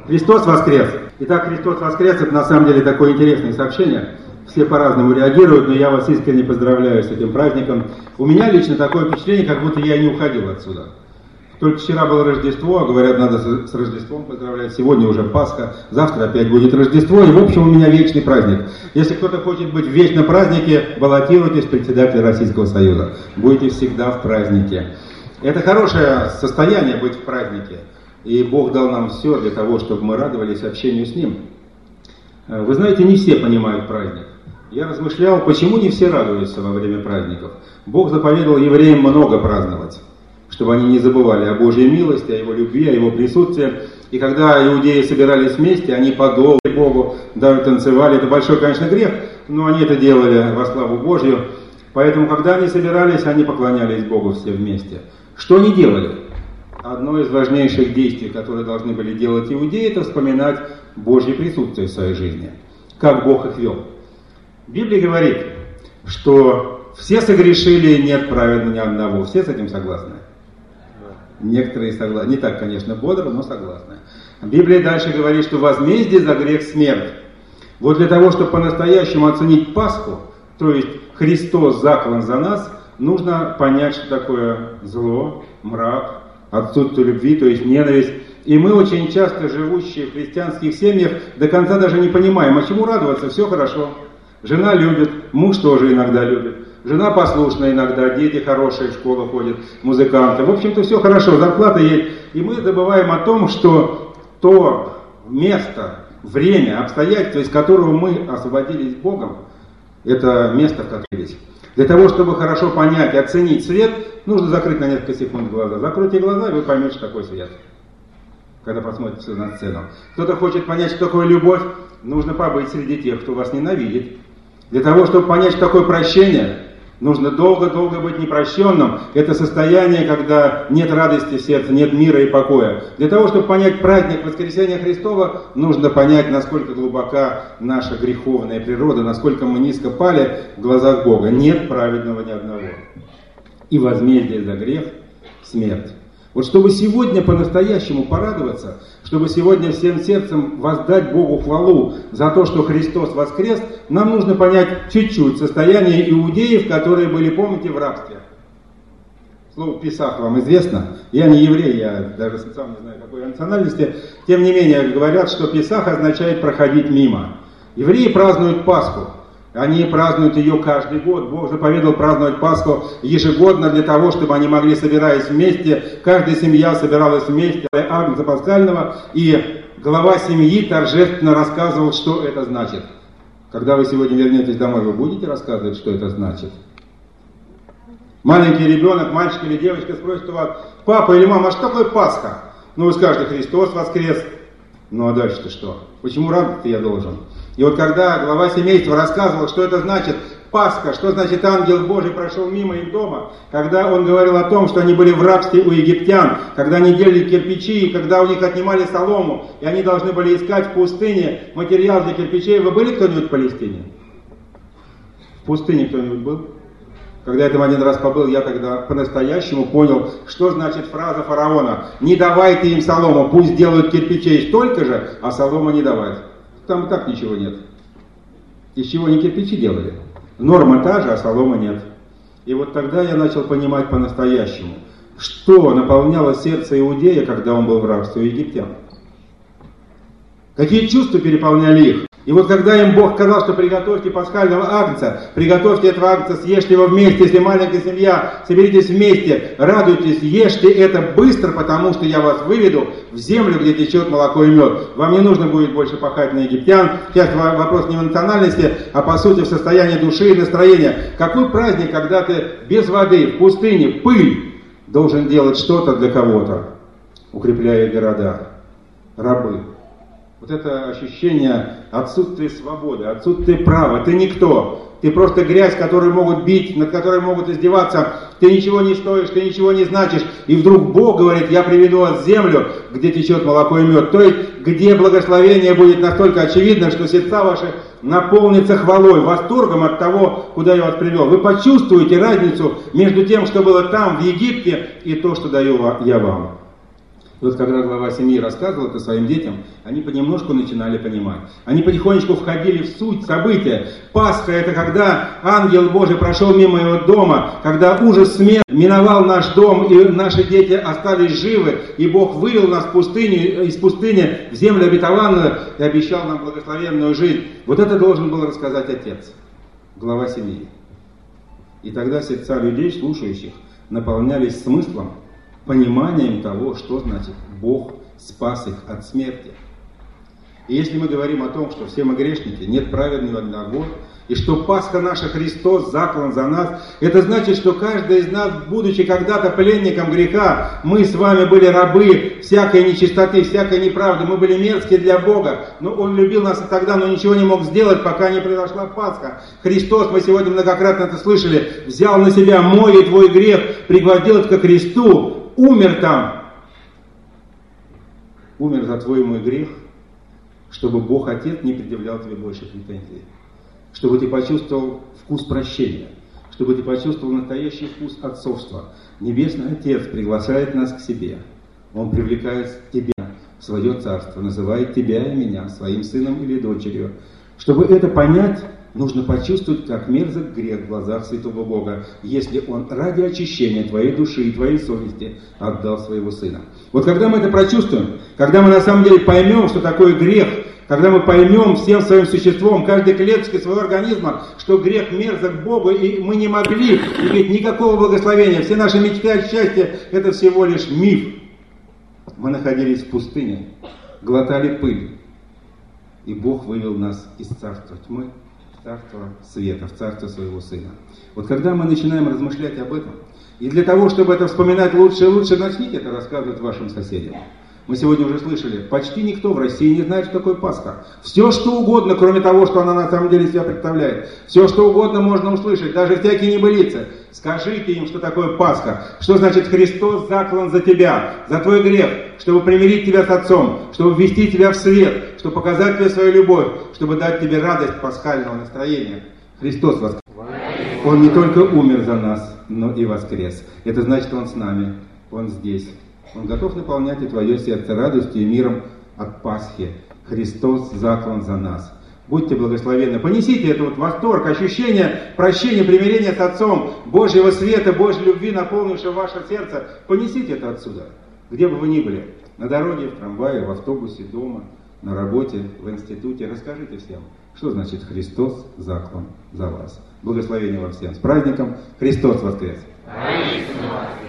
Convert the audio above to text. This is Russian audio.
Христос воскрес! Итак, Христос воскрес, это на самом деле такое интересное сообщение. Все по-разному реагируют, но я вас искренне поздравляю с этим праздником. У меня лично такое впечатление, как будто я не уходил отсюда. Только вчера было Рождество, а говорят, надо с Рождеством поздравлять. Сегодня уже Пасха, завтра опять будет Рождество, и в общем у меня вечный праздник. Если кто-то хочет быть в вечном празднике, баллотируйтесь в председателя Российского Союза. Будете всегда в празднике. Это хорошее состояние быть в празднике. И Бог дал нам все для того, чтобы мы радовались общению с Ним. Вы знаете, не все понимают праздник. Я размышлял, почему не все радуются во время праздников. Бог заповедовал евреям много праздновать, чтобы они не забывали о Божьей милости, о Его любви, о Его присутствии. И когда иудеи собирались вместе, они подолгу Богу, даже танцевали. Это большой, конечно, грех, но они это делали во славу Божью. Поэтому, когда они собирались, они поклонялись Богу все вместе. Что они делали? Одно из важнейших действий, которые должны были делать иудеи, это вспоминать Божье присутствие в своей жизни. Как Бог их вел. Библия говорит, что все согрешили, нет праведного ни одного. Все с этим согласны? Некоторые согласны. Не так, конечно, бодро, но согласны. Библия дальше говорит, что возмездие за грех смерть. Вот для того, чтобы по-настоящему оценить Пасху, то есть Христос заклан за нас, нужно понять, что такое зло, мрак, отсутствие любви, то есть ненависть. И мы очень часто, живущие в христианских семьях, до конца даже не понимаем, а чему радоваться, все хорошо. Жена любит, муж тоже иногда любит. Жена послушна иногда, дети хорошие в школу ходят, музыканты. В общем-то, все хорошо, зарплата есть. И мы забываем о том, что то место, время, обстоятельства, из которого мы освободились Богом, это место, в котором есть. Для того, чтобы хорошо понять и оценить свет, нужно закрыть на несколько секунд глаза. Закройте глаза, и вы поймете, что такое свет, когда посмотрите на сцену. Кто-то хочет понять, что такое любовь, нужно побыть среди тех, кто вас ненавидит. Для того, чтобы понять, что такое прощение, нужно долго-долго быть непрощенным. Это состояние, когда нет радости в сердце, нет мира и покоя. Для того, чтобы понять праздник Воскресения Христова, нужно понять, насколько глубока наша греховная природа, насколько мы низко пали в глазах Бога. Нет праведного ни одного. И возмездие за грех – смерть. Вот чтобы сегодня по-настоящему порадоваться, чтобы сегодня всем сердцем воздать Богу хвалу за то, что Христос воскрес, нам нужно понять чуть-чуть состояние иудеев, которые были, помните, в рабстве. Слово «Песах» вам известно. Я не еврей, я даже сам не знаю, какой национальности. Тем не менее, говорят, что Песах означает «проходить мимо». Евреи празднуют Пасху. Они празднуют ее каждый год. Бог заповедовал праздновать Пасху ежегодно для того, чтобы они могли, собираясь вместе, каждая семья собиралась вместе, агнца пасхального, и глава семьи торжественно рассказывал, что это значит. Когда вы сегодня вернетесь домой, вы будете рассказывать, что это значит? Маленький ребенок, мальчик или девочка спросит у вас: папа или мама, а что такое Пасха? Ну вы скажете: Христос воскрес. Ну а дальше-то что? Почему радоваться я должен? И вот когда глава семейства рассказывал, что это значит Пасха, что значит ангел Божий прошел мимо их дома, когда он говорил о том, что они были в рабстве у египтян, когда они делали кирпичи, когда у них отнимали солому, и они должны были искать в пустыне материал для кирпичей. Вы были кто-нибудь в Палестине? В пустыне кто-нибудь был? Когда я там один раз побыл, я тогда по-настоящему понял, что значит фраза фараона: не давайте им солому, пусть делают кирпичей столько же, а солома не давать. Там и так ничего нет. Из чего они кирпичи делали? Норма та же, а солома нет. И вот тогда я начал понимать по-настоящему, что наполняло сердце иудея, когда он был в рабстве у египтян. Какие чувства переполняли их. И вот когда им Бог сказал, что приготовьте пасхального агнца, приготовьте этого агнца, съешьте его вместе, если маленькая семья, соберитесь вместе, радуйтесь, ешьте это быстро, потому что я вас выведу в землю, где течет молоко и мед. Вам не нужно будет больше пахать на египтян. Сейчас вопрос не в национальности, а по сути в состоянии души и настроения. Какой праздник, когда ты без воды, в пустыне, пыль, должен делать что-то для кого-то, укрепляя города, рабы. Вот это ощущение отсутствия свободы, отсутствия права. Ты никто. Ты просто грязь, которую могут бить, над которой могут издеваться. Ты ничего не стоишь, ты ничего не значишь. И вдруг Бог говорит: я приведу вас в землю, где течет молоко и мед. То есть, где благословение будет настолько очевидно, что сердца ваши наполнятся хвалой, восторгом от того, куда я вас привел. Вы почувствуете разницу между тем, что было там, в Египте, и то, что даю я вам. Вот когда глава семьи рассказывал это своим детям, они понемножку начинали понимать. Они потихонечку входили в суть события. Пасха — это когда ангел Божий прошел мимо его дома, когда ужас смерти миновал наш дом, и наши дети остались живы, и Бог вывел нас из пустыни в землю обетованную и обещал нам благословенную жизнь. Вот это должен был рассказать отец, глава семьи. И тогда сердца людей, слушающих, наполнялись смыслом, пониманием того, что значит Бог спас их от смерти. И если мы говорим о том, что все мы грешники, нет праведного ни одного, и что Пасха наша Христос заклан за нас, это значит, что каждый из нас, будучи когда-то пленником греха, мы с вами были рабы всякой нечистоты, всякой неправды, мы были мерзкие для Бога, но Он любил нас и тогда, но ничего не мог сделать, пока не произошла Пасха. Христос, мы сегодня многократно это слышали, взял на себя мой и твой грех, пригвоздил это ко кресту, умер там, умер за твой и мой грех, чтобы Бог Отец не предъявлял тебе больше претензий. Чтобы ты почувствовал вкус прощения, чтобы ты почувствовал настоящий вкус отцовства. Небесный Отец приглашает нас к себе. Он привлекает тебя в свое царство, называет тебя и меня своим сыном или дочерью. Чтобы это понять, нужно почувствовать, как мерзок грех в глазах святого Бога, если Он ради очищения твоей души и твоей совести отдал своего сына. Вот когда мы это прочувствуем, когда мы на самом деле поймем, что такое грех, когда мы поймем всем своим существом, каждой клеточкой своего организма, что грех мерзок Богу, и мы не могли иметь никакого благословения. Все наши мечты о счастье – это всего лишь миф. Мы находились в пустыне, глотали пыль, и Бог вывел нас из царства тьмы в царство света, в царство своего Сына. Вот когда мы начинаем размышлять об этом, и для того, чтобы это вспоминать лучше и лучше, начните это рассказывать вашим соседям. Мы сегодня уже слышали, почти никто в России не знает, что такое Пасха. Все, что угодно, кроме того, что она на самом деле себя представляет. Все, что угодно можно услышать, даже всякие небылицы. Скажите им, что такое Пасха. Что значит Христос заклан за тебя, за твой грех, чтобы примирить тебя с Отцом, чтобы ввести тебя в свет, чтобы показать тебе свою любовь, чтобы дать тебе радость пасхального настроения. Христос воскрес. Он не только умер за нас, но и воскрес. Это значит, Он с нами, Он здесь. Он готов наполнять и твое сердце радостью и миром от Пасхи. Христос заклан за нас. Будьте благословенны. Понесите этот восторг, ощущение прощения, примирения с Отцом, Божьего света, Божьей любви, наполнившего ваше сердце. Понесите это отсюда, где бы вы ни были. На дороге, в трамвае, в автобусе, дома, на работе, в институте. Расскажите всем, что значит Христос заклан за вас. Благословения вам всем. С праздником! Христос воскрес!